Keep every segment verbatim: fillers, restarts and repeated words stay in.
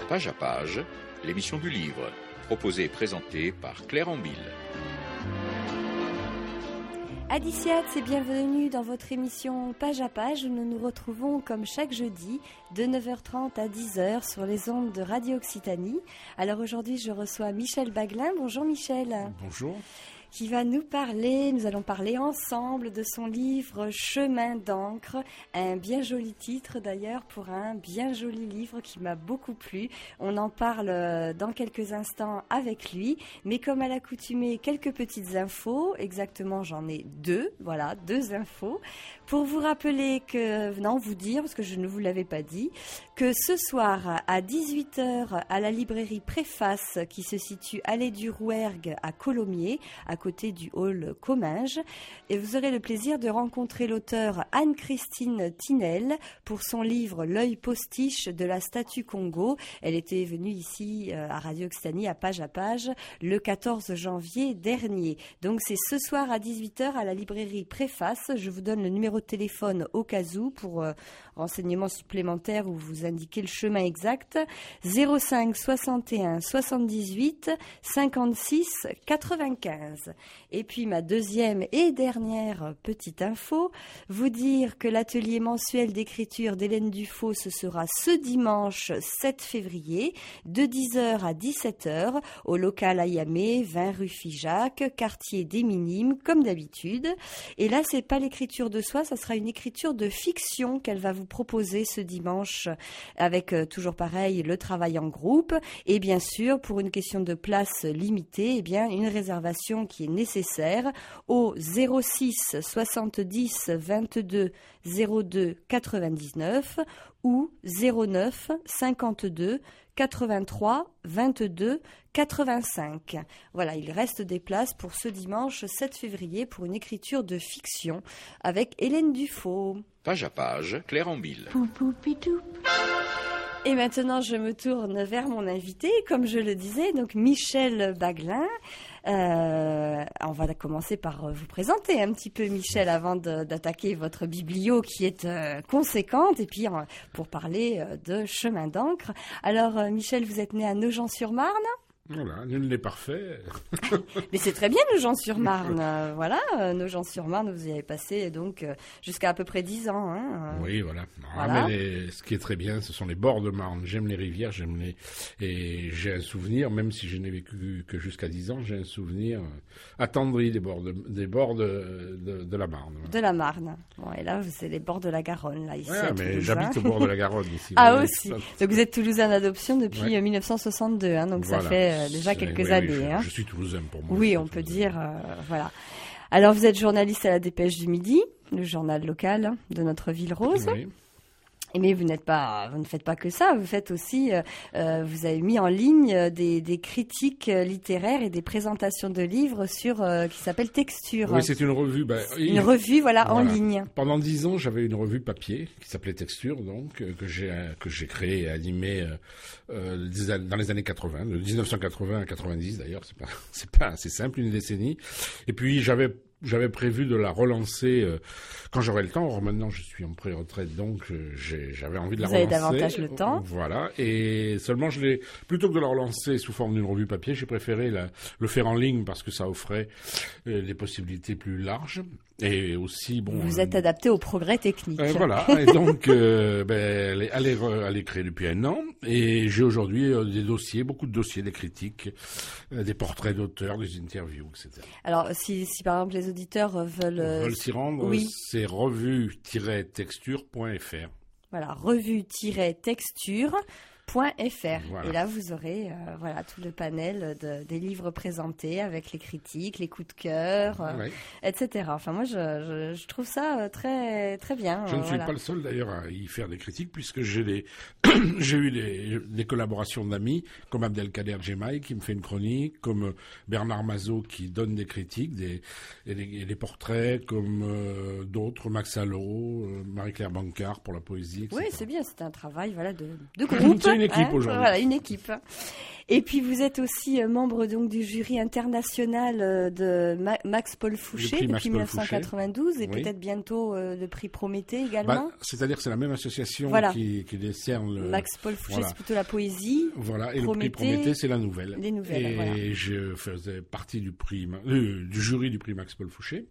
Page à page, l'émission du livre, proposée et présentée par Claire Ambille. Adiciat, et bienvenue dans votre émission Page à page où nous nous retrouvons comme chaque jeudi de neuf heures trente à dix heures sur les ondes de Radio Occitanie. Alors aujourd'hui, je reçois Michel Baglin. Bonjour Michel. Bonjour. Qui va nous parler, nous allons parler ensemble de son livre Chemin d'encre, un bien joli titre d'ailleurs pour un bien joli livre qui m'a beaucoup plu. On en parle dans quelques instants avec lui, mais comme à l'accoutumée, quelques petites infos, exactement j'en ai deux, voilà, deux infos, pour vous rappeler que, non, vous dire, parce que je ne vous l'avais pas dit, que ce soir à dix-huit heures à la librairie Préface qui se situe allée du Rouergue à Colomiers, à côté du hall Comminges, et vous aurez le plaisir de rencontrer l'auteure Anne-Christine Tinel pour son livre L'œil postiche de la statue Congo. Elle était venue ici à Radio Occitanie à Page à page le quatorze janvier dernier. Donc c'est ce soir à dix-huit heures à la librairie Préface. Je vous donne le numéro de téléphone au cas où pour euh, renseignements supplémentaires ou vous indiquer le chemin exact. zéro cinq soixante et un soixante-dix-huit cinquante-six quatre-vingt-quinze. Et puis ma deuxième et dernière petite info, vous dire que l'atelier mensuel d'écriture d'Hélène Dufaux, ce sera ce dimanche sept février de dix heures à dix-sept heures au local Ayamé, vingt rue Figeac, quartier des Minimes, comme d'habitude. Et là, c'est pas l'écriture de soi, ça sera une écriture de fiction qu'elle va vous proposer ce dimanche avec euh, toujours pareil le travail en groupe et bien sûr pour une question de place limitée, eh bien une réservation qui est nécessaire au zéro six soixante-dix vingt-deux zéro deux quatre-vingt-dix-neuf ou zéro neuf cinquante-deux quatre-vingt-trois vingt-deux quatre-vingt-cinq. Voilà, il reste des places pour ce dimanche sept février pour une écriture de fiction avec Hélène Dufaux. Page à page, Claire Ambille. Et maintenant, je me tourne vers mon invité, comme je le disais, donc Michel Baglin. Euh, on va commencer par vous présenter un petit peu, Michel, avant de, d'attaquer votre biblio qui est euh, conséquente, et puis euh, pour parler euh, de Chemin d'encre. Alors, euh, Michel, vous êtes né à Nogent-sur-Marne ? Voilà, nul n'est parfait. Mais c'est très bien, Nogent-sur-Marne. Euh, voilà, euh, Nogent-sur-Marne, vous y avez passé donc euh, jusqu'à à peu près dix ans. Hein, euh. Oui, voilà. voilà. Ah, mais les, ce qui est très bien, ce sont les bords de Marne. J'aime les rivières, j'aime les... Et j'ai un souvenir, même si je n'ai vécu que jusqu'à dix ans, j'ai un souvenir attendri des bords de, des bords de, de, de la Marne. Voilà. De la Marne. Bon, et là, c'est les bords de la Garonne, là, ici. Ouais, à mais Toulouse, j'habite hein. au bord de la Garonne, ici. Ah, aussi. Donc vous êtes toulousain d'adoption depuis ouais. mille neuf cent soixante-deux, hein, donc voilà. ça fait euh, déjà quelques oui, années. Oui, je, hein. je suis toulousain pour moi. Oui, on peut dire, euh, voilà. Alors vous êtes journaliste à la Dépêche du Midi, le journal local de notre ville rose. Oui. Mais vous n'êtes pas, vous ne faites pas que ça. Vous faites aussi, euh, euh, vous avez mis en ligne des, des critiques littéraires et des présentations de livres sur euh, qui s'appelle Texture. Oui, c'est une revue. Ben, une il... revue, voilà, voilà, en ligne. Pendant dix ans, j'avais une revue papier qui s'appelait Texture, donc euh, que j'ai euh, que j'ai créée et animée euh, euh, dans les années quatre-vingts, de dix-neuf cent quatre-vingts à quatre-vingt-dix d'ailleurs. C'est pas, c'est pas assez simple, une décennie. Et puis j'avais J'avais prévu de la relancer euh, quand j'aurai le temps. Or, maintenant, je suis en pré-retraite, donc euh, j'ai, j'avais envie de la Vous relancer. Vous avez davantage le temps. Voilà. Et seulement, je l'ai, plutôt que de la relancer sous forme d'une revue papier, j'ai préféré la, le faire en ligne parce que ça offrait euh, des possibilités plus larges. Et aussi, bon... Vous euh, êtes adapté au progrès technique. Euh, voilà. Et donc, euh, ben, elle est, elle est créée depuis un an. Et j'ai aujourd'hui euh, des dossiers, beaucoup de dossiers, des critiques, euh, des portraits d'auteurs, des interviews, et cetera. Alors, si, si par exemple les auditeurs veulent... Euh, veulent s'y rendre, oui. c'est revue tiret texture point f r. Voilà, revue tiret texture point f r. Voilà. Et là, vous aurez euh, voilà, tout le panel de, des livres présentés avec les critiques, les coups de cœur, euh, oui. et cetera. Enfin, moi, je, je, je trouve ça euh, très, très bien. Je euh, ne voilà. suis pas le seul, d'ailleurs, à y faire des critiques, puisque j'ai, des j'ai eu des, des collaborations d'amis, comme Abdelkader Djemaï, qui me fait une chronique, comme Bernard Mazot, qui donne des critiques, des, et des, et des portraits, comme euh, d'autres, Max Allo, euh, Marie-Claire Bancard pour la poésie, et cetera. Oui, c'est bien, c'est un travail voilà, de, de groupe. C'est une équipe hein, aujourd'hui. Voilà, une équipe. Et puis vous êtes aussi membre donc du jury international de Ma- Max Paul Fouché depuis dix-neuf cent quatre-vingt-douze Fouché. Et oui. peut-être bientôt euh, le prix Prométhée également. Bah, c'est-à-dire que c'est la même association voilà. qui, qui décerne le... Max Paul Fouché, voilà. c'est plutôt la poésie. Voilà, et Prométhée, le prix Prométhée, c'est la nouvelle. Les nouvelles, et voilà. je faisais partie du, prix, euh, du jury du prix Max Paul Fouché.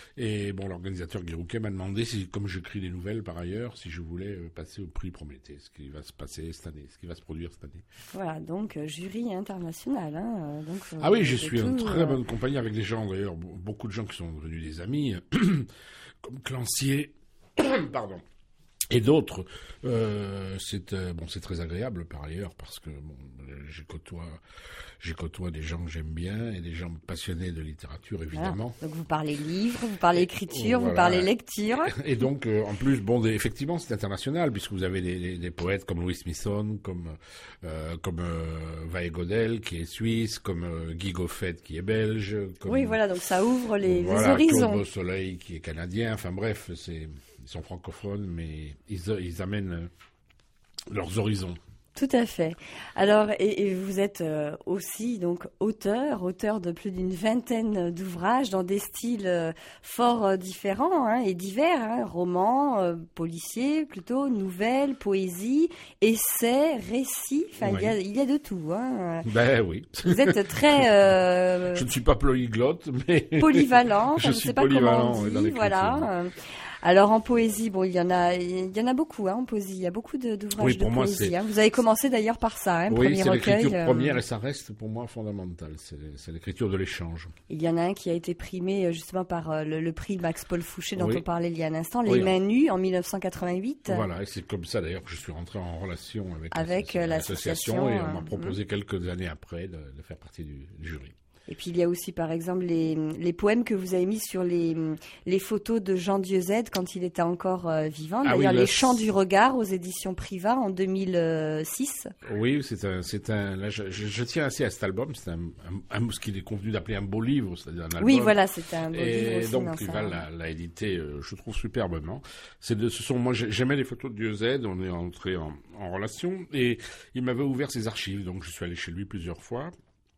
Et bon, l'organisateur Guy Rouquet m'a demandé, si, comme j'écris les nouvelles par ailleurs, si je voulais passer au prix Prométhée, ce qui va se passer cette année, ce qui va se produire cette année. Voilà, donc euh, jury international. Hein, donc, euh, ah oui, je suis tout, en très euh... bonne compagnie avec des gens, d'ailleurs, beaucoup de gens qui sont devenus des amis, comme Clancier, pardon, et d'autres. Euh, c'est euh, bon, c'est très agréable par ailleurs parce que bon, j'ai côtoie, j'ai côtoie des gens que j'aime bien et des gens passionnés de littérature évidemment. Voilà. Donc vous parlez livre, vous parlez écriture, voilà. Vous parlez lecture. Et, et donc euh, en plus, bon, des, effectivement, c'est international puisque vous avez des, des, des poètes comme Louis Smithson, comme euh, comme euh, Vae Godel qui est suisse, comme euh, Guy Goffet qui est belge. Comme, oui, voilà, donc ça ouvre les, voilà, les horizons. Claude Beausoleil qui est canadien. Enfin bref, c'est ils sont francophones, mais ils, ils amènent leurs horizons. Tout à fait. Alors, et, et vous êtes euh, aussi donc auteur, auteur de plus d'une vingtaine d'ouvrages dans des styles euh, fort euh, différents hein, et divers, hein, romans, euh, policiers plutôt, nouvelles, poésie, essais, récits. Enfin, oui. il y a, il y a de tout. Hein. Ben oui. Vous êtes très. Euh, je ne suis pas polyglotte, mais polyvalent. je je suis ne sais pas polyvalent comment on dit. Dans voilà. Alors en poésie, bon, il y en a, il y en a beaucoup, hein, en poésie. Il y a beaucoup de, d'ouvrages oui, de moi, poésie. Hein. Vous avez commencé d'ailleurs par ça, hein, oui, premier c'est recueil. l'écriture euh... première et ça reste pour moi fondamental. C'est, c'est l'écriture de l'échange. Il y en a un qui a été primé justement par euh, le, le prix Max Paul Fouché dont oui. on parlait il y a un instant, Les oui. Mains Nues en dix-neuf cent quatre-vingt-huit. Voilà, et c'est comme ça d'ailleurs que je suis rentré en relation avec, avec l'association, l'association et euh, on m'a proposé mmh. quelques années après de, de faire partie du, du jury. Et puis il y a aussi par exemple les, les poèmes que vous avez mis sur les, les photos de Jean Dieuze quand il était encore euh, vivant. Ah D'ailleurs, oui, Les Chants du Regard aux éditions Privat en deux mille six. Oui, c'est un, c'est un. Là, je, je tiens assez à cet album. C'est un, un, un ce qu'il est convenu d'appeler un beau livre, c'est-à-dire un album. Oui, voilà, c'est un beau et livre aussi. donc non, Privat ça... l'a, l'a édité, euh, je trouve superbement. C'est de, ce sont moi j'aimais les photos de Dieuze. On est entré en, en relation et il m'avait ouvert ses archives, donc je suis allé chez lui plusieurs fois.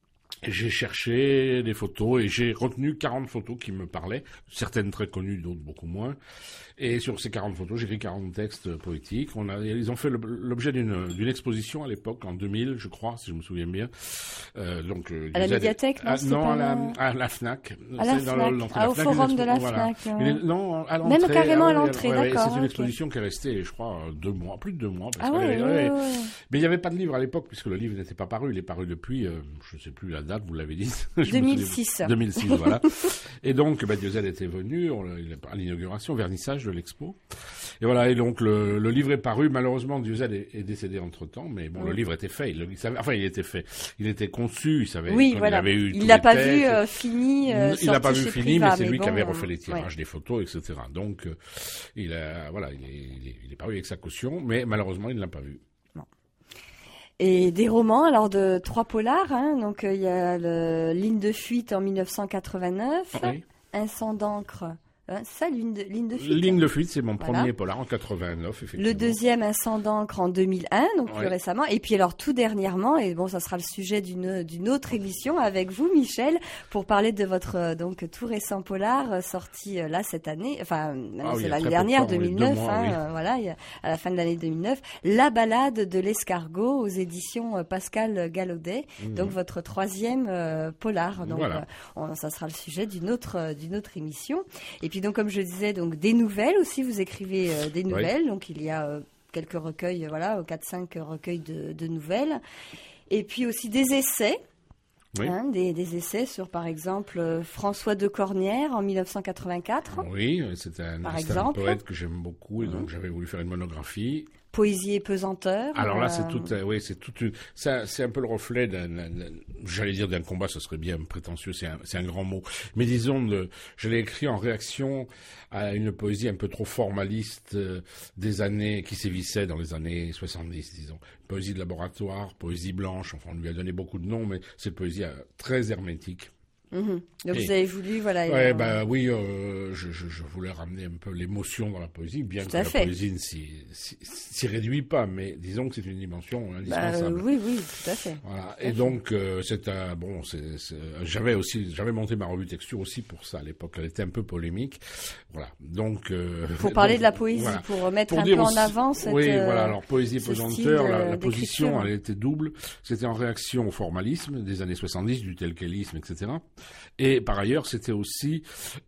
Et j'ai cherché des photos et j'ai retenu quarante photos qui me parlaient, certaines très connues, d'autres beaucoup moins. Et sur ces quarante photos, j'ai écrit quarante textes poétiques. On a, ils ont fait l'objet d'une, d'une exposition à l'époque, en deux mille, je crois, si je me souviens bien. Euh, donc, euh, à la médiathèque, non, à, non pas à, la, à la FNAC. À la c'est FNAC, dans ah, au FNAC, forum de la voilà. FNAC. Mais, non, à l'entrée. Même carrément à ah, l'entrée, ouais, d'accord. C'est une okay. exposition qui est restée, je crois, deux mois, plus de deux mois. Parce ah ouais, avait, ouais, ouais. ouais. Mais il n'y avait pas de livre à l'époque, puisque le livre n'était pas paru. Il est paru depuis, euh, je ne sais plus la date, vous l'avez dit. deux mille six. deux mille six, voilà. Et donc, bah, Dieuze était venu on, il, à l'inauguration, vernissage de l'expo. Et voilà, et donc le, le livre est paru. Malheureusement, Dieuze est, est décédé entre-temps, mais bon, oui. le livre était fait. Il, il savait, enfin, il était fait. Il était conçu, il savait oui, voilà. il avait eu Il l'a pas textes. vu euh, fini. Euh, il l'a pas vu fini, Privat, mais c'est mais lui bon, qui avait refait les euh, tirages ouais. des photos, et cetera. Donc, euh, il a, voilà, il est, il est, il est paru avec sa caution, mais malheureusement, il ne l'a pas vu. Non. Et des romans, alors de trois polars, hein, donc il euh, y a le Ligne de fuite en dix-neuf cent quatre-vingt-neuf, oui. Un sang d'encre. Hein, c'est ça, ligne de, ligne de fuite. Ligne de fuite, c'est mon voilà. premier polar en quatre-vingt-neuf, effectivement. Le deuxième, Un sang d'encre en deux mille un, donc oui. plus récemment. Et puis alors tout dernièrement, et bon, ça sera le sujet d'une d'une autre émission avec vous, Michel, pour parler de votre donc tout récent polar sorti là cette année. Enfin, ah, c'est oui, l'année dernière, temps, deux mille neuf. mois, hein, oui. euh, voilà, à la fin de l'année deux mille neuf, La balade de l'escargot aux éditions Pascal Gallaudet. Mmh. Donc votre troisième euh, polar. Donc voilà. euh, on, ça sera le sujet d'une autre euh, d'une autre émission. Et puis donc comme je disais. Donc des nouvelles aussi, vous écrivez euh, des nouvelles, oui. donc il y a euh, quelques recueils, voilà, quatre cinq recueils de, de nouvelles, et puis aussi des essais, oui. hein, des, des essais sur par exemple euh, François de Cornières en dix-neuf cent quatre-vingt-quatre. Oui, c'est un, par c'est exemple. un poète que j'aime beaucoup et donc mmh. j'avais voulu faire une monographie. Poésie et pesanteur. Alors là, euh... c'est tout, euh, oui, c'est tout, une, ça, c'est un peu le reflet d'un, d'un, j'allais dire d'un combat, ce serait bien prétentieux, c'est un, c'est un grand mot. Mais disons, de, je l'ai écrit en réaction à une poésie un peu trop formaliste euh, des années, qui sévissait dans les années soixante-dix, disons. Poésie de laboratoire, poésie blanche, enfin, on lui a donné beaucoup de noms, mais c'est poésie euh, très hermétique. Mmh. Donc et, vous avez voulu, voilà. Ouais, euh... bah oui, euh, je, je, je voulais ramener un peu l'émotion dans la poésie, bien Tout que à la fait. poésie ne s'y, s'y, s'y réduit pas, mais disons que c'est une dimension indispensable. Bah, oui, oui, tout à fait. Voilà. Tout Et à donc fait. Euh, c'est un bon, c'est, c'est, j'avais aussi, j'avais monté ma revue Texture aussi pour ça à l'époque. Elle était un peu polémique, voilà. Donc euh, pour parler donc, de la poésie, voilà. pour mettre pour un peu aussi, en avant cette. Oui, euh, voilà. Alors poésie et pesanteur, la, la position, elle était double. C'était en réaction au formalisme des années soixante-dix, du tel-quelisme, et cetera. Et par ailleurs, c'était aussi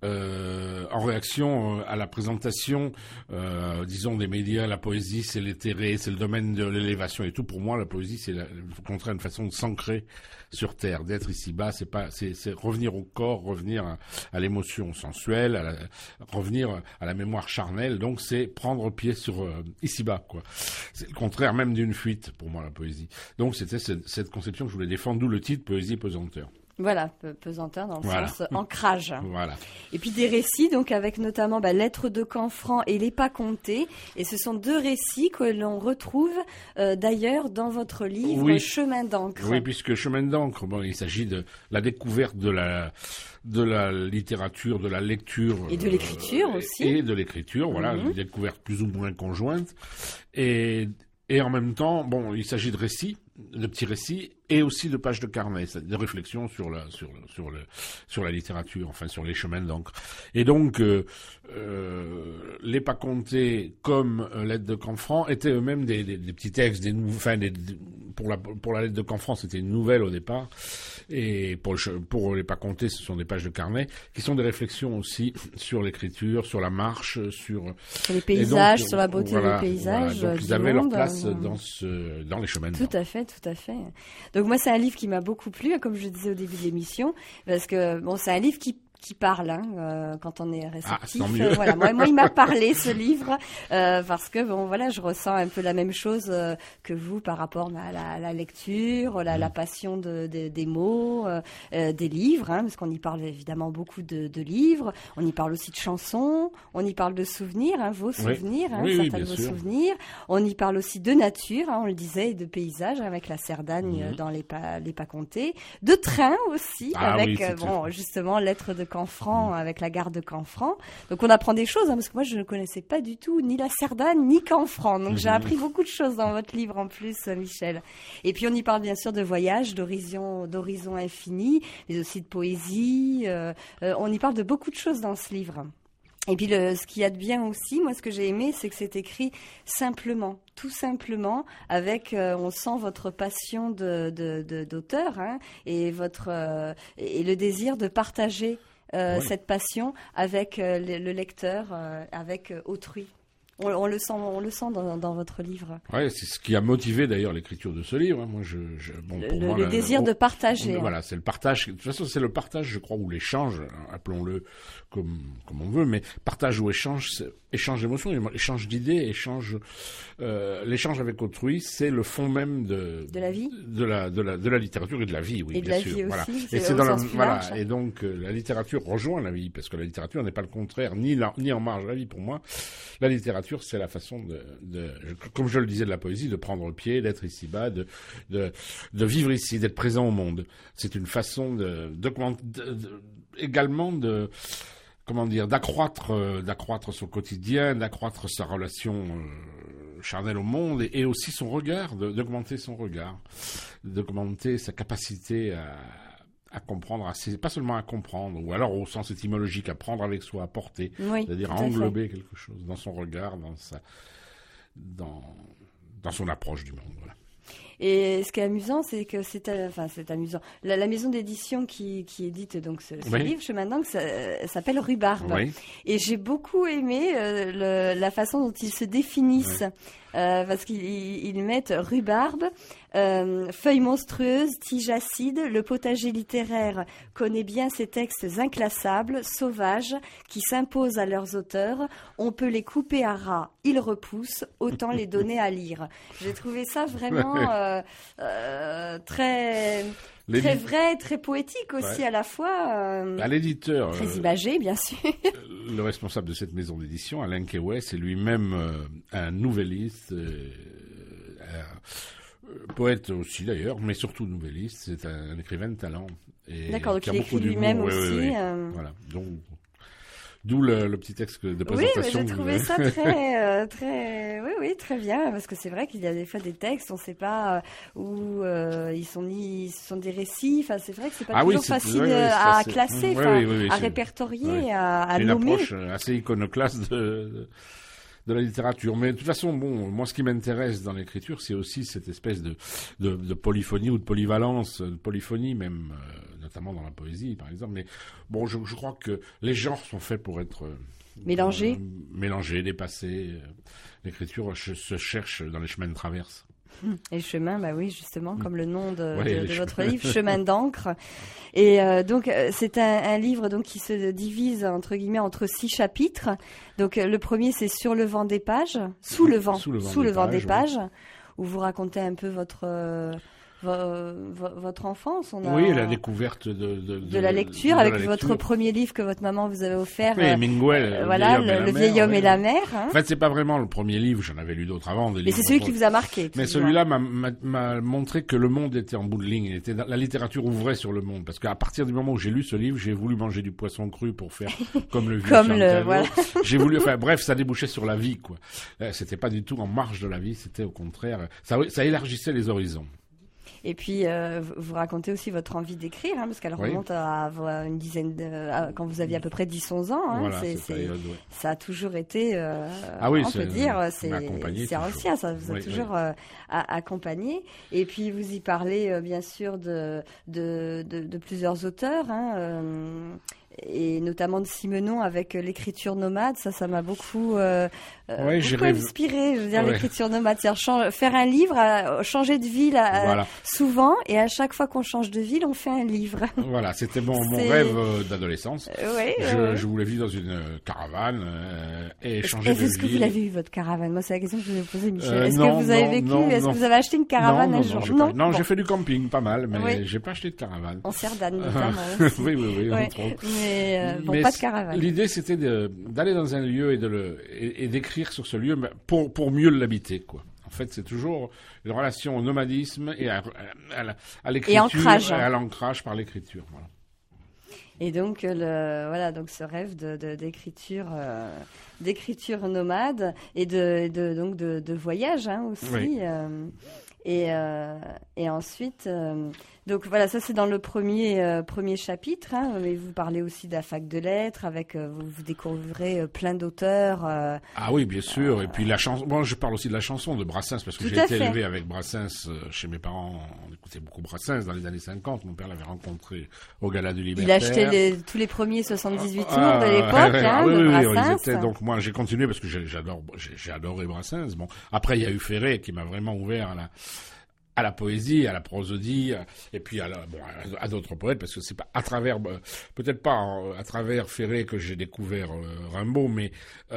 euh, en réaction à la présentation, euh, disons, des médias. La poésie, c'est l'éthéré, c'est le domaine de l'élévation et tout. Pour moi, la poésie, c'est la, au contraire une façon de s'ancrer sur terre, d'être ici-bas. C'est pas, c'est, c'est revenir au corps, revenir à, à l'émotion sensuelle, à la, revenir à la mémoire charnelle. Donc, c'est prendre pied sur euh, ici-bas, quoi. C'est le contraire même d'une fuite pour moi, la poésie. Donc, c'était cette, cette conception que je voulais défendre, d'où le titre Poésie et pesanteur. Voilà, pesanteur dans le voilà. sens ancrage. Voilà. Et puis des récits, donc avec notamment bah, Lettres de Canfranc et Les Pas comptés. Et ce sont deux récits que l'on retrouve euh, d'ailleurs dans votre livre oui. Chemin d'encre. Oui, puisque Chemin d'encre, bon, il s'agit de la découverte de la de la littérature, de la lecture et de l'écriture euh, aussi. Et de l'écriture, voilà, mm-hmm. Une découverte plus ou moins conjointe. Et et en même temps, bon, il s'agit de récits, de petits récits, et aussi de pages de carnet, de réflexions sur la sur le, sur le sur la littérature, enfin sur les chemins d'encre. Et donc euh, euh, Les Pas comptés comme euh, Lettres de Canfranc étaient eux-mêmes des, des, des petits textes, des enfin des, des, pour la pour la Lettre de Canfranc c'était une nouvelle au départ, et pour le, pour Les Pas comptés ce sont des pages de carnet qui sont des réflexions aussi sur l'écriture, sur la marche, sur, sur les paysages, donc, sur la beauté voilà, des paysages. Voilà. Donc ils avaient monde, leur place euh, dans ce dans les chemins d'encre. Tout à fait, tout à fait. Donc moi, c'est un livre qui m'a beaucoup plu, comme je le disais au début de l'émission, parce que bon, c'est un livre qui qui parle hein, euh, quand on est réceptif. Ah, tant mieux. Euh, voilà, moi, moi, il m'a parlé ce livre euh, parce que bon, voilà, je ressens un peu la même chose euh, que vous par rapport à la, à la lecture, la, la passion de, de, des mots, euh, euh, des livres, hein, parce qu'on y parle évidemment beaucoup de, de livres. On y parle aussi de chansons, on y parle de souvenirs, hein, vos souvenirs, oui. Hein, oui, certains oui, de vos sûr. souvenirs. On y parle aussi de nature, hein, on le disait, et de paysages avec la Cerdagne mmh. dans les pas, les pas comptés, de train aussi ah, avec oui, euh, bon, justement Lettres de Canfranc, mmh. avec la gare de Canfranc. Donc on apprend des choses, hein, parce que moi je ne connaissais pas du tout ni la Cerdagne ni Canfranc. Donc mmh. j'ai appris beaucoup de choses dans votre livre en plus, Michel. Et puis on y parle bien sûr de voyage, d'horizon, d'horizon infini, mais aussi de poésie. Euh, euh, on y parle de beaucoup de choses dans ce livre. Et puis le, ce qu'il y a de bien aussi, moi ce que j'ai aimé, c'est que c'est écrit simplement, tout simplement, avec, euh, on sent votre passion de, de, de, d'auteur hein, et, votre, euh, et le désir de partager euh, oui. cette passion avec euh, le, le lecteur, euh, avec euh, autrui. On, on le sent, on le sent dans, dans votre livre. Ouais, c'est ce qui a motivé d'ailleurs l'écriture de ce livre. Moi, je, je bon, pour le, moi, le la, désir on, de partager. On, hein. Voilà, c'est le partage. De toute façon, c'est le partage, je crois, ou l'échange, appelons-le comme comme on veut, mais partage ou échange, c'est échange d'émotions, échange d'idées, échange, euh, l'échange avec autrui, c'est le fond même de de la vie, de la de la de la littérature et de la vie, oui, et de bien la sûr. Vie voilà. aussi, et c'est dans la, voilà. Large. Et donc euh, la littérature rejoint la vie, parce que la littérature n'est pas le contraire, ni la, ni en marge de la vie. Pour moi, la littérature, c'est la façon de, de, comme je le disais de la poésie, de prendre pied, d'être ici-bas, de de de vivre ici, d'être présent au monde. C'est une façon de, de, de, de également de comment dire, d'accroître, euh, d'accroître son quotidien, d'accroître sa relation euh, charnelle au monde, et, et aussi son regard, de, d'augmenter son regard, d'augmenter sa capacité à, à comprendre, à, pas seulement à comprendre, ou alors au sens étymologique, à prendre avec soi, à porter, oui, c'est-à-dire à englober fait. quelque chose dans son regard, dans sa, dans, dans son approche du monde, voilà. Et ce qui est amusant, c'est que c'est, enfin, c'est amusant. La, la maison d'édition qui, qui édite donc ce, ce oui. livre, Chemin d'encre, ça, ça s'appelle Rhubarbe. Oui. Et j'ai beaucoup aimé euh, le, la façon dont ils se définissent. Oui. Euh, parce qu'ils ils mettent rhubarbe, euh, feuilles monstrueuses, tiges acides. Le potager littéraire connaît bien ces textes inclassables, sauvages, qui s'imposent à leurs auteurs. On peut les couper à ras, ils repoussent, autant les donner à lire. J'ai trouvé ça vraiment euh, euh, très... Très vrai, très poétique aussi ouais. à la fois. Euh, à l'éditeur. Très euh, imagé, bien sûr. Le responsable de cette maison d'édition, Alain Kewes, est lui-même euh, un nouvelliste, euh, Poète aussi d'ailleurs, mais surtout nouvelliste. C'est un, un écrivain de talent. Et D'accord, donc qui a il beaucoup écrit d'humour. lui-même Ouais, aussi. ouais, ouais. euh, Voilà. Donc, d'où le, le petit texte de Oui, mais présentation. j'ai que vous trouvé avez. ça très, euh, très, oui, oui, très bien, parce que c'est vrai qu'il y a des fois des textes, on ne sait pas euh, où euh, ils sont ni, ce sont des récits. Enfin, c'est vrai que c'est pas Ah oui, toujours c'est- facile oui, oui, euh, c'est à assez- classer, oui, enfin, oui, oui, oui, à c'est- répertorier, oui. à, à C'est une nommer. approche assez iconoclaste de, de, de la littérature. Mais de toute façon, bon, moi, ce qui m'intéresse dans l'écriture, c'est aussi cette espèce de, de, de polyphonie ou de polyvalence, de polyphonie même, euh, notamment dans la poésie, par exemple. Mais bon, je, je crois que les genres sont faits pour être euh, Mélangés. euh, mélangés, dépassés. Euh, L'écriture ch- se cherche dans les chemins de traverse. Et le chemin, bah oui, justement, comme le nom de, Ouais, de- les de votre chemins. livre, Chemin d'encre. Et euh, donc, euh, c'est un, un livre donc qui se divise entre guillemets entre six chapitres. Donc, euh, le premier, c'est sur le vent des pages, sous le vent, Sous le vent des des pages, pages, où vous racontez un peu votre euh, vo- vo- votre enfance. On a, Oui, la découverte de, de, de la lecture de avec la votre lecture. premier livre que votre maman vous avait offert. Oui, euh, Hemingway, euh, le voilà, vieil homme et le, la le mer, vieil homme oui. et la mer. Hein. En fait, c'est pas vraiment le premier livre, j'en avais lu d'autres avant. Des Mais livres c'est celui pour- qui vous a marqué. Mais tout du moins. celui-là m'a- m'a m'a montré que le monde était en bout de ligne. Il était dans- la littérature ouvrait sur le monde. Parce qu'à partir du moment où j'ai lu ce livre, j'ai voulu manger du poisson cru pour faire comme le vieux Comme le- Chantallo. voilà. J'ai voulu, enfin bref, ça débouchait sur la vie, quoi. Euh, C'était pas du tout en marge de la vie, c'était au contraire, ça, ça élargissait les horizons. Et puis, euh, vous- vous racontez aussi votre envie d'écrire, hein, parce qu'elle Oui. remonte à, à une dizaine de, à- quand vous aviez à peu près dix onze ans. Hein, Voilà, c'est, cette c'est- période, ouais. ça a toujours été, euh, Ah oui, on c'est- peut dire, c'est, m'a accompagné c'est toujours. ancien, ça vous a Oui, toujours oui. euh, a- accompagné. Et puis, vous y parlez, euh, bien sûr, de, de, de, de plusieurs auteurs, hein, euh, et notamment de Simenon avec euh, l'écriture nomade. Ça, ça m'a beaucoup, euh, euh, Ouais, j'ai beaucoup rêvé- inspiré, je veux dire, Ouais. l'écriture nomade. C'est-à-dire chan- faire un livre, euh, changer de ville euh, Voilà. souvent, et à chaque fois qu'on change de ville, on fait un livre. Voilà, c'était mon, mon C'est- rêve euh, d'adolescence. Euh, ouais, Je, ouais. je voulais vivre dans une euh, caravane euh, et Est-ce changer de est-ce que vous ville. l'avez eu, votre caravane? Moi, c'est la question que je voulais poser, Michel. Euh, Est-ce non, que vous avez non, vécu? non, Est-ce non. que vous avez acheté une caravane non, un non, jour? non, j'ai pas- non, Bon. j'ai fait du camping, pas mal, mais Oui. j'ai pas acheté de caravane. En Cerdane, notamment. aussi. oui, oui, oui, Ouais. entre autres. Mais, euh, bon, Mais pas de c- caravane. L'idée, c'était de- d'aller dans un lieu et de le et, et d'écrire sur ce lieu, mais pour pour mieux l'habiter, quoi. En fait, c'est toujours une relation au nomadisme et à, à, à la- à l'écriture, ancrage. à l'ancrage par l'écriture. Voilà. Et donc, euh, le, voilà, donc ce rêve de, de- d'écriture, euh, d'écriture nomade et de, de donc de, de voyage hein, aussi. Oui. euh, et, euh, et ensuite, euh, donc voilà, ça c'est dans le premier euh, premier chapitre. Hein, mais vous parlez aussi de la fac de lettres, avec euh, vous, vous découvrez euh, plein d'auteurs. euh, Ah oui, bien sûr. Et puis la chanson. Bon, je parle aussi de la chanson de Brassens parce que Tout j'ai à été fait. élevé avec Brassens euh, chez mes parents. On écoutait beaucoup Brassens dans les années cinquante. Mon père l'avait rencontré au Gala du il Libertaire. achetait les, tous les premiers soixante-dix-huit tours Ah, de l'époque, ouais, ouais, hein, ah oui, de oui, oui, Brassens. ils étaient- donc moi j'ai continué parce que j'ai- j'adore, j'ai j'ai adoré Brassens. Bon, après il y a eu Ferré qui m'a vraiment ouvert à la à la poésie, à la prosodie, et puis à, la- bon, à, à d'autres poètes, parce que c'est pas à travers, euh, peut-être pas euh, à travers Ferré que j'ai découvert euh, Rimbaud, mais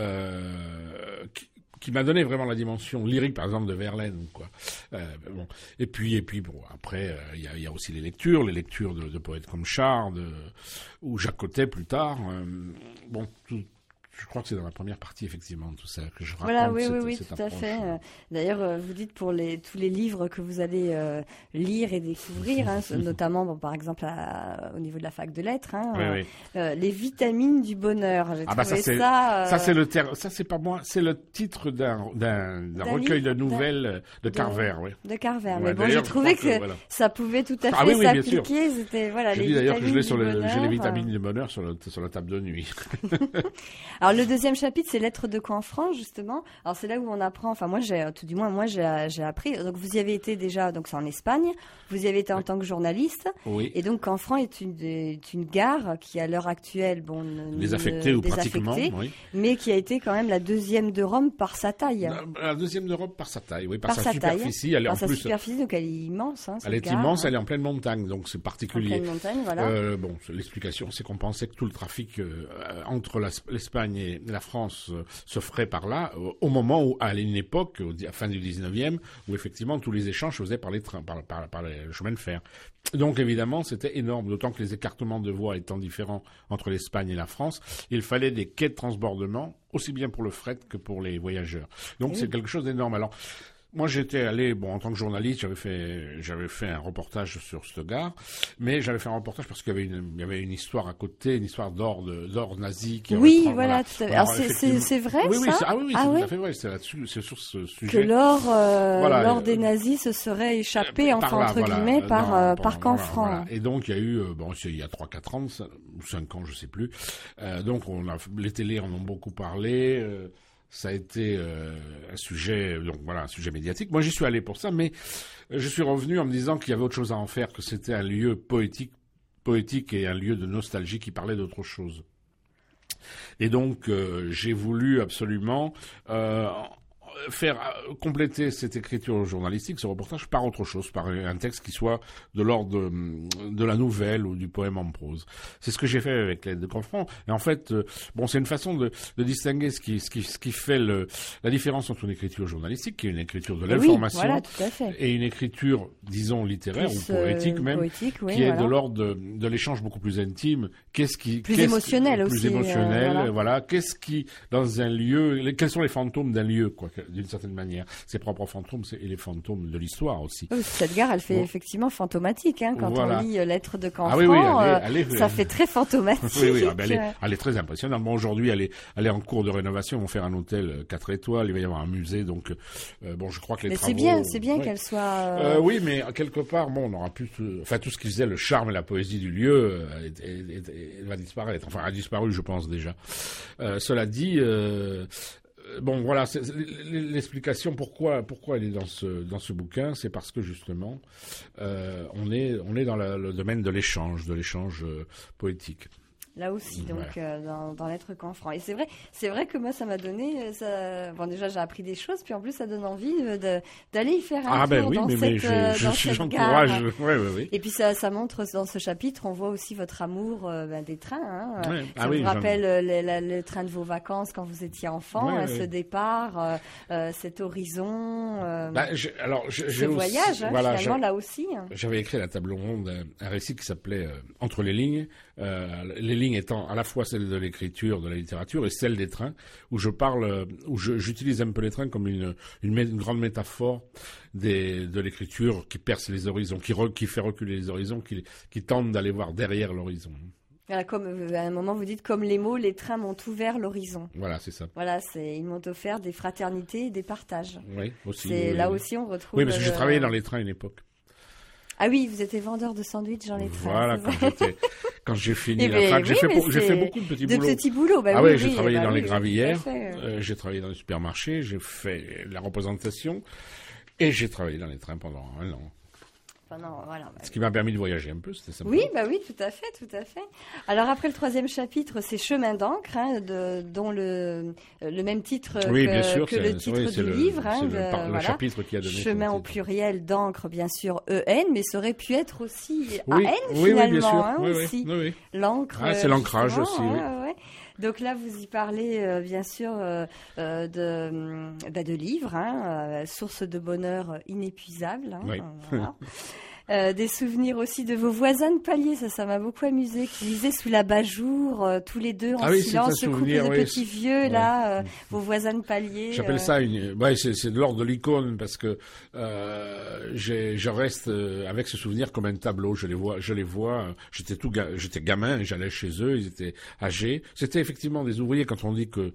euh, qui, qui m'a donné vraiment la dimension lyrique, par exemple, de Verlaine, quoi. Euh, bon. Et puis, et puis, bon, après, euh, il y, a, il y a aussi les lectures, les lectures de, de poètes comme Char, de, ou Jacques Cottet plus tard. Euh, bon, tout. Je crois que c'est dans la première partie, effectivement, tout ça, que je raconte Voilà, oui, cette, oui, oui, cette tout à approche. fait. Euh, D'ailleurs, euh, vous dites pour les, tous les livres que vous allez euh, lire et découvrir, hein, notamment, bon, par exemple, à- au niveau de la fac de lettres, hein, Oui, euh, oui. euh, les vitamines du bonheur. J'ai Ah bah trouvé ça c'est ça. euh, ça c'est le ter- ça c'est pas moi, c'est le titre d'un d'un d'un D'un recueil livre, de nouvelles de de- Carver, oui. de Carver. Ouais, Mais bon, d'ailleurs, j'ai je trouvé crois que, que, voilà. ça pouvait tout à fait Ah oui, oui, bien sûr. s'appliquer. C'était voilà Je les dis d'ailleurs que je vitamines l'ai sur du le j'ai les bonheur. vitamines du bonheur sur le sur la table de nuit. Alors le deuxième chapitre, c'est Lettres de camp en France, justement. Alors c'est là où on apprend, enfin moi j'ai, tout du moins moi j'ai, j'ai appris, donc vous y avez été déjà, donc c'est en Espagne, vous y avez été en Oui. tant que journaliste, Oui. et donc Canfranc est une, est une gare qui à l'heure actuelle, bon, ne- Désaffecté ne- ou pratiquement, désaffectée, oui. mais qui a été quand même la deuxième de Rome par sa taille. La, la deuxième d'Europe par sa taille, oui, par, Par sa, sa taille. superficie, elle est Par en sa plus superficie, donc elle est immense. Hein, elle cette est gare, immense, hein, elle est en pleine montagne, donc c'est en particulier. pleine montagne, voilà. Euh, bon, l'explication, c'est qu'on pensait que tout le trafic euh, entre la- l'Espagne et la France euh, se ferait par là, euh, au moment où, à une époque, au, di- à la fin du dix-neuvième, où effectivement tous les échanges se faisaient par les trains, par, par, par les chemins de fer. Donc évidemment, c'était énorme, d'autant que les écartements de voies étant différents entre l'Espagne et la France, il fallait des quais de transbordement, aussi bien pour le fret que pour les voyageurs. Donc Oui. c'est quelque chose d'énorme. Alors, moi, j'étais allé, bon, en tant que journaliste, j'avais fait, j'avais fait un reportage sur cette gare, mais j'avais fait un reportage parce qu'il y avait une, il y avait une histoire à côté, une histoire d'or, de, d'or nazi. Qui oui, reprend, voilà, voilà. tout à fait. Alors, Alors, c'est, c'est, c'est vrai, oui, oui, ça? c'est, ah oui, oui, ah, c'est oui. tout à fait vrai, c'est là-dessus, c'est sur ce sujet. Que l'or, euh, voilà, l'or euh, des nazis se serait échappé, euh, enfin, là, entre voilà, guillemets, euh, par, non, euh, bon, par camp voilà, franc. voilà. Et donc, il y a eu, euh, bon, c'est il y a trois quatre ans, ou cinq ans, je sais plus, euh, donc on a, les télés en ont beaucoup parlé, euh, ça a été euh, un sujet, donc voilà, un sujet médiatique. Moi, j'y suis allé pour ça, mais je suis revenu en me disant qu'il y avait autre chose à en faire, que c'était un lieu poétique, poétique et un lieu de nostalgie qui parlait d'autre chose. Et donc, euh, j'ai voulu absolument euh, faire euh, compléter cette écriture journalistique, ce reportage, par autre chose, par un texte qui soit de l'ordre de, de la nouvelle ou du poème en prose. C'est ce que j'ai fait avec l'aide de Confront. Et en fait, euh, bon, c'est une façon de, de distinguer ce qui, ce qui, ce qui fait le, la différence entre une écriture journalistique, qui est une écriture de l'information, oui, voilà, tout à fait. et une écriture, disons, littéraire plus, ou poétique même, poétique, oui, qui est voilà. de l'ordre de, de l'échange beaucoup plus intime. Qu'est-ce qui, plus qu'est-ce émotionnel qui, aussi. Plus émotionnel, euh, voilà. voilà. Qu'est-ce qui, dans un lieu, les, quels sont les fantômes d'un lieu, quoi, d'une certaine manière. Ses propres fantômes et les fantômes de l'histoire aussi. Oui, cette gare, elle fait bon. effectivement fantomatique, hein, quand voilà. on lit euh, Lettres de Canfranc, ah oui, oui, elle est, elle est, ça fait très fantomatique. oui, oui, ah ben elle, est, elle est très impressionnante. Bon, aujourd'hui, elle est, elle est en cours de rénovation. Ils vont faire un hôtel quatre étoiles. Il va y avoir un musée. Donc, euh, bon, je crois que les mais travaux... c'est bien, c'est bien ouais. qu'elle soit... Euh... Euh, oui, mais quelque part, bon, on aura plus... Euh, enfin, tout ce qui faisait le charme et la poésie du lieu euh, est, est, est, est, va disparaître. Enfin, a disparu, je pense, déjà. Euh, cela dit... Euh, Bon, voilà, c'est, l'explication pourquoi pourquoi elle est dans ce dans ce bouquin, c'est parce que justement, euh, on est on est dans la, le domaine de l'échange, de l'échange euh, poétique. Là aussi, donc ouais. euh, dans, dans Lettres Canfranc. Et c'est vrai, c'est vrai que moi, ça m'a donné, ça... bon déjà j'ai appris des choses, puis en plus ça donne envie de, d'aller y faire un ah, tour ben oui, dans mais, cette, mais je, je, dans je, cette j'encourage. gare. Ouais, ouais, ouais. Et puis ça, ça montre dans ce chapitre, on voit aussi votre amour euh, ben, des trains. Hein. Ouais. Ça ah, vous oui, rappelle euh, le, le, le train de vos vacances quand vous étiez enfant, ouais, euh, ouais. ce départ, euh, euh, cet horizon, euh, bah, j'ai, alors, j'ai, ce j'ai voyage, aussi, hein, voilà, finalement j'ai, là aussi. Hein. J'avais écrit à la table ronde un, un récit qui s'appelait euh, Entre les lignes, euh, les lignes étant à la fois celles de l'écriture, de la littérature et celles des trains, où je parle, où je, j'utilise un peu les trains comme une, une, une grande métaphore des, de l'écriture qui perce les horizons, qui, re, qui fait reculer les horizons, qui, qui tente d'aller voir derrière l'horizon. Voilà, comme à un moment vous dites, comme les mots, les trains m'ont ouvert l'horizon. Voilà, c'est ça. Voilà, c'est, ils m'ont offert des fraternités et des partages. Oui, aussi. C'est, oui, là oui. aussi, on retrouve... Oui, parce que le... j'ai travaillé dans les trains à une époque. Ah oui, vous étiez vendeur de sandwich dans les trains. Voilà, quand, j'étais, quand j'ai fini eh la ben, fac, oui, j'ai, fait, mais j'ai fait beaucoup de petits de boulots. De petits boulots, bah ah oui, ouais, j'ai oui, travaillé bah dans oui, les oui, gravières, fait, euh... euh, j'ai travaillé dans les supermarchés, j'ai fait la représentation et j'ai travaillé dans les trains pendant un an. Enfin, non, voilà, bah, Ce qui m'a permis de voyager un peu, c'était sympa. Oui, bah oui, tout à fait, tout à fait. Alors après le troisième chapitre, c'est Chemin d'encre, hein, de, dont le, le même titre oui, que, bien sûr, que le c'est, titre oui, du c'est le, livre. Hein, c'est de, le, par, voilà. le chapitre qui a donné Chemin au pluriel d'encre, bien sûr, E N, mais ça aurait pu être aussi oui, A N oui, finalement. oui, bien sûr. Hein, oui, aussi. Oui, oui. L'encre. Ah, c'est l'ancrage aussi, oui. Ouais, ouais. Donc là, vous y parlez euh, bien sûr euh, euh, de, bah, de livres, hein, euh, source de bonheur inépuisable. Hein, oui. Voilà. Euh, des souvenirs aussi de vos voisins de palier, ça, ça m'a beaucoup amusé, qui lisaient sous l'abat-jour, euh, tous les deux en ah oui, silence, ce couple de oui, petits vieux, ouais. là, euh, vos voisins de palier. J'appelle euh... ça une, ouais, c'est, c'est de l'ordre de l'icône parce que euh, j'ai, je reste avec ce souvenir comme un tableau. Je les vois, je les vois. J'étais tout, ga, j'étais gamin et j'allais chez eux. Ils étaient âgés. C'était effectivement des ouvriers. Quand on dit que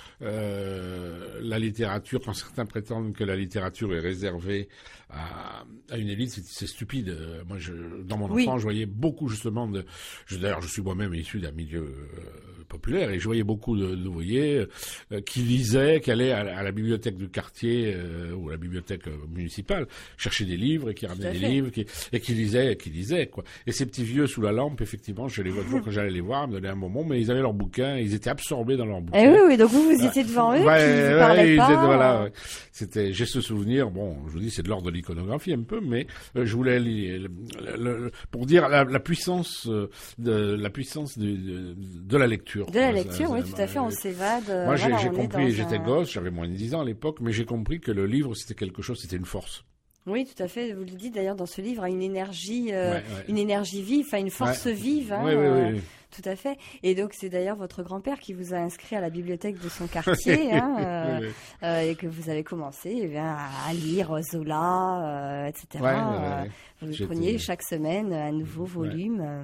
Euh, la littérature, quand certains prétendent que la littérature est réservée à, à une élite, c'est, c'est stupide. Euh, moi, je, dans mon oui. enfance, je voyais beaucoup justement de. Je, d'ailleurs, je suis moi-même issu d'un milieu euh, populaire et je voyais beaucoup de, d'ouvriers euh, qui lisaient, qui allaient à, à la bibliothèque du quartier euh, ou à la bibliothèque euh, municipale chercher des livres et qui ramenaient des livres qui, et qui lisaient, et qui lisaient quoi. Et ces petits vieux sous la lampe, effectivement, je les vois toujours quand j'allais les voir, me donnaient un moment, mais ils avaient leurs bouquins, ils étaient absorbés dans leurs bouquins. Eh oui, oui, donc vous vous étiez devant eux, ouais, qui vous ouais, parlaient ouais, pas. Étaient, voilà, ouais. C'était, j'ai ce souvenir. Bon, je vous dis, c'est de l'ordre de l'iconographie un peu, mais euh, je voulais le, le, le, pour dire la, la puissance euh, de la puissance de, de, de la lecture. De la lecture, oui, tout à fait. On s'évade. Moi, voilà, j'ai, j'ai compris. J'étais un... gosse, j'avais moins de dix ans à l'époque, mais j'ai compris que le livre c'était quelque chose, c'était une force. Oui, tout à fait. Vous le dites d'ailleurs dans ce livre, une énergie, euh, Ouais, ouais. une énergie vive, enfin une force Ouais. vive. Hein, Oui, oui, euh, oui, oui. Tout à fait. Et donc c'est d'ailleurs votre grand-père qui vous a inscrit à la bibliothèque de son quartier, hein, euh, Oui, oui. euh, et que vous avez commencé eh bien, à lire Zola, euh, et cetera. Ouais, ouais, ouais. Vous J'étais- preniez chaque semaine un nouveau Ouais. volume. euh,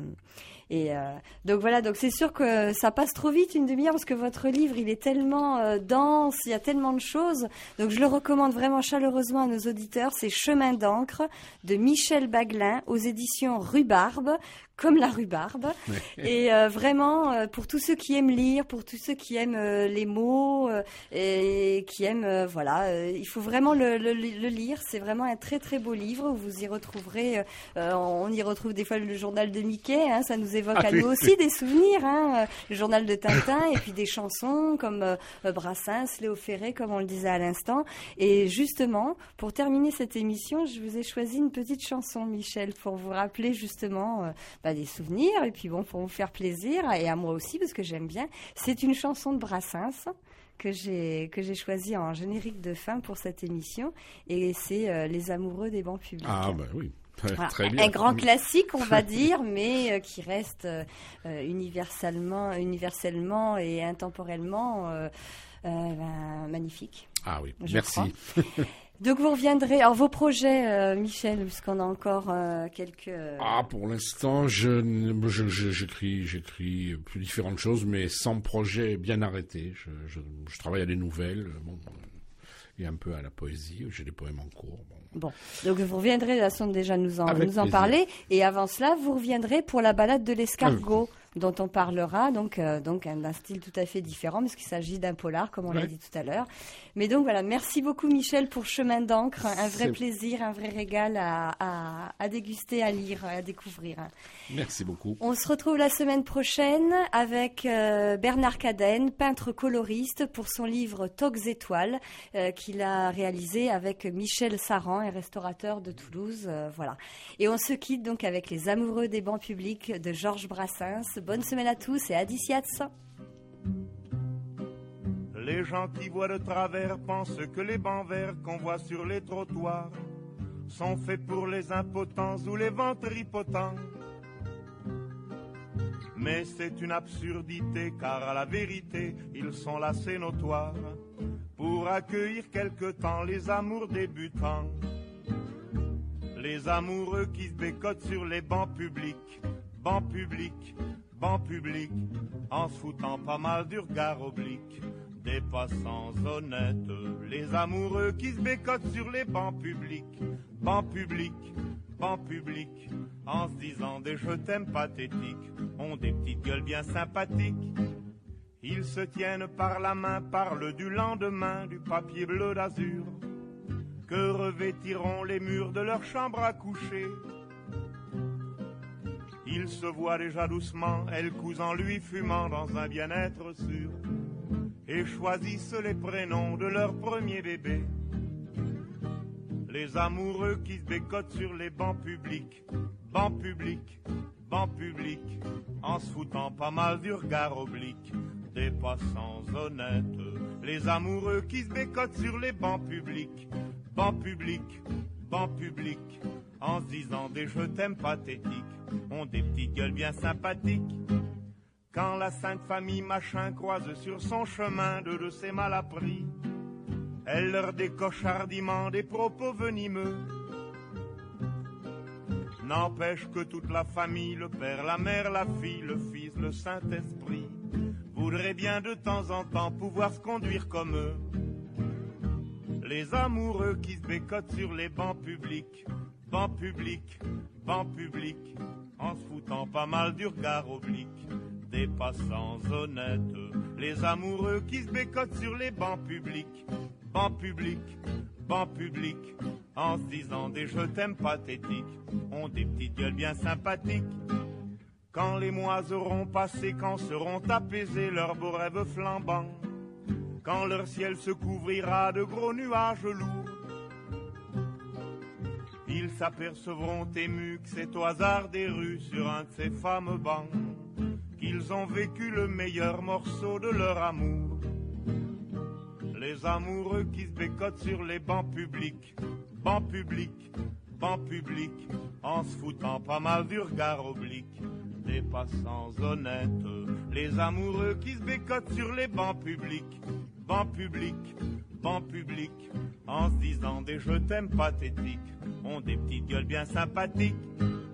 Et euh, donc voilà, donc c'est sûr que ça passe trop vite une demi-heure parce que votre livre il est tellement euh, dense, il y a tellement de choses. Donc je le recommande vraiment chaleureusement à nos auditeurs. C'est Chemin d'encre de Michel Baglin aux éditions Rhubarbe, comme la rhubarbe. Et euh, vraiment euh, pour tous ceux qui aiment lire, pour tous ceux qui aiment euh, les mots euh, et qui aiment euh, voilà, euh, il faut vraiment le, le, le lire. C'est vraiment un très très beau livre. Vous y retrouverez, euh, on y retrouve des fois le journal de Mickey. Hein, ça nous évoque Ah, à oui, nous aussi oui. des souvenirs, hein, le journal de Tintin et puis des chansons comme euh, Brassens, Léo Ferré, comme on le disait à l'instant. Et justement, pour terminer cette émission, je vous ai choisi une petite chanson, Michel, pour vous rappeler justement euh, bah, des souvenirs et puis bon, pour vous faire plaisir et à moi aussi parce que j'aime bien. C'est une chanson de Brassens que j'ai que j'ai choisie en générique de fin pour cette émission et c'est euh, Les Amoureux des bancs publics. Ah, bah oui. Voilà, Très un- bien. Un grand classique, on va dire, mais euh, qui reste euh, euh, universellement, universellement et intemporellement euh, euh, ben, magnifique. Ah oui, je merci. crois. Donc vous reviendrez. Alors vos projets, euh, Michel, puisqu'on a encore euh, quelques. Ah, pour l'instant, je, je, je- j'écris, j'écris plus différentes choses, mais sans projet bien arrêté. Je, je, je travaille à des nouvelles, bon, et un peu à la poésie. J'ai des poèmes en cours. Bon. Bon, donc vous reviendrez de la façon déjà nous en, Avec nous en plaisir. parler. Et avant cela, vous reviendrez pour la balade de l'escargot, dont on parlera, donc, euh, donc un, un style tout à fait différent, parce qu'il s'agit d'un polar, comme on l'a Ouais. dit tout à l'heure. Mais donc voilà, merci beaucoup Michel pour Chemin d'encre, un vrai C'est- plaisir, un vrai régal à, à, à déguster, à lire, à découvrir. Merci beaucoup. On se retrouve la semaine prochaine avec euh, Bernard Cadenne, peintre coloriste, pour son livre Toques étoiles, euh, qu'il a réalisé avec Michel Saran, un restaurateur de Toulouse. euh, voilà. Et on se quitte donc avec Les Amoureux des bancs publics de Georges Brassens. Bonne semaine à tous et adiciats. Les gens qui voient de travers pensent que les bancs verts qu'on voit sur les trottoirs sont faits pour les impotents ou les ventripotents. Mais c'est une absurdité, car à la vérité, ils sont là, c'est notoire, pour accueillir quelque temps les amours débutants. Les amoureux qui se bécotent sur les bancs publics, bancs publics, bancs publics, en se foutant pas mal du regard oblique des passants honnêtes. Les amoureux qui se bécotent sur les bancs publics, bancs publics, bancs publics, en se disant des je t'aime pathétiques, ont des petites gueules bien sympathiques. Ils se tiennent par la main, parlent du lendemain, du papier bleu d'azur, que revêtiront les murs de leur chambre à coucher. Ils se voient déjà doucement, elle couse en lui fumant dans un bien-être sûr, et choisissent les prénoms de leur premier bébé. Les amoureux qui se bécotent sur les bancs publics, bancs publics, bancs publics, en se foutant pas mal du regard oblique des passants honnêtes. Les amoureux qui se bécotent sur les bancs publics, bancs publics, bancs publics, en se disant des je t'aime pathétiques, ont des petites gueules bien sympathiques. Quand la sainte famille machin croise sur son chemin deux de ses malappris, elle leur décoche hardiment des propos venimeux. N'empêche que toute la famille, le père, la mère, la fille, le fils, le Saint-Esprit, voudraient bien de temps en temps pouvoir se conduire comme eux. Les amoureux qui se bécotent sur les bancs publics, bancs publics, bancs publics, en se foutant pas mal du regard oblique des passants honnêtes. Les amoureux qui se bécotent sur les bancs publics, bancs publics, bancs publics, en se disant des je t'aime pathétiques, ont des petites gueules bien sympathiques. Quand les mois auront passé, quand seront apaisés leurs beaux rêves flambants, quand leur ciel se couvrira de gros nuages lourds, ils s'apercevront émus que c'est au hasard des rues, sur un de ces fameux bancs, qu'ils ont vécu le meilleur morceau de leur amour. Les amoureux qui se bécotent sur les bancs publics, banc public, banc public, en se foutant pas mal du regard oblique des passants honnêtes, les amoureux qui se bécotent sur les bancs publics, banc public, banc public, en se disant des je t'aime pathétiques, ont des petites gueules bien sympathiques.